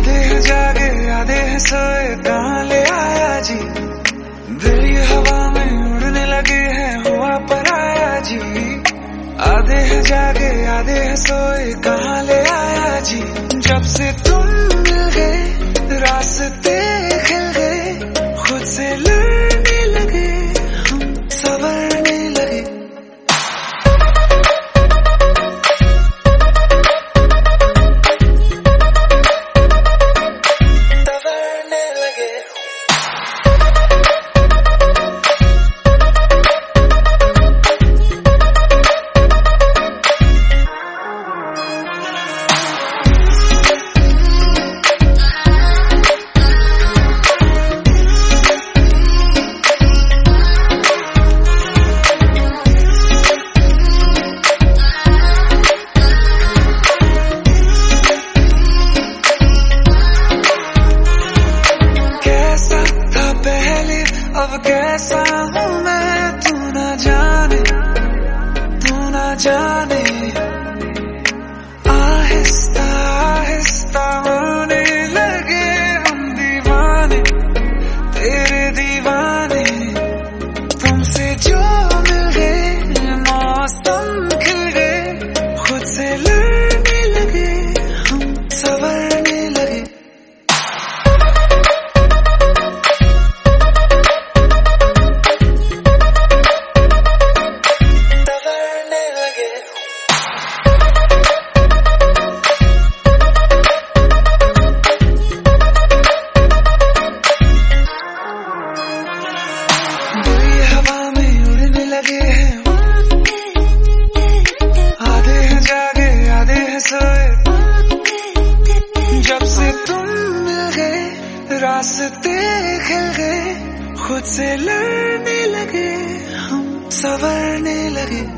हैं जागे आधे हैं सोए, कहाँ ले आया जी। दिल ये हवा में उड़ने लगे हैं, हुआ पराया जी। आधे हैं जागे आधे हैं सोए, कहाँ ले आया जी। जब से तुम मिल गए रास्ते खिल गए, खुद से लड़ने लगे हम, संवरने लगे। अब कैसा हूँ मैं, तू ना जाने, तू ना जाने। आहिस्ता आहिस्ता होने लगे हम दीवाने, तेरे दीवाने। तुमसे जो मिल गए मौसम खिल गए, खुद से लड़ने लगे हम, संवरने लगे। लगे हैं आधे हैं जागे आधे हैं सोए, जब से तुम मिल गए रास्ते खिल गए, खुद से लड़ने लगे हम, संवरने लगे।